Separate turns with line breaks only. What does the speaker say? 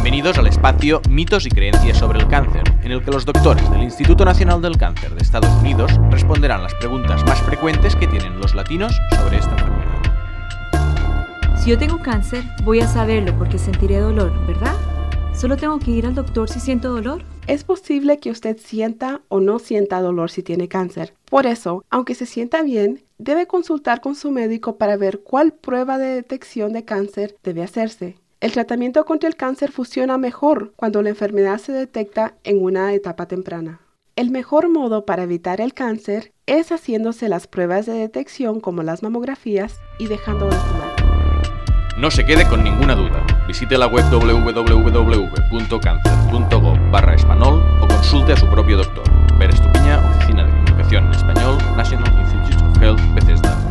Bienvenidos al espacio Mitos y Creencias sobre el Cáncer, en el que los doctores del Instituto Nacional del Cáncer de Estados Unidos responderán las preguntas más frecuentes que tienen los latinos sobre esta enfermedad.
Si yo tengo cáncer, voy a saberlo porque sentiré dolor, ¿verdad? ¿Solo tengo que ir al doctor si siento dolor?
Es posible que usted sienta o no sienta dolor si tiene cáncer. Por eso, aunque se sienta bien, debe consultar con su médico para ver cuál prueba de detección de cáncer debe hacerse. El tratamiento contra el cáncer funciona mejor cuando la enfermedad se detecta en una etapa temprana. El mejor modo para evitar el cáncer es haciéndose las pruebas de detección como las mamografías y dejando de fumar.
No se quede con ninguna duda. Visite la web www.cancer.gov/español o consulte a su propio doctor. Ver Estupiña, Oficina de Comunicación en Español, National Institute of Health, Bethesda.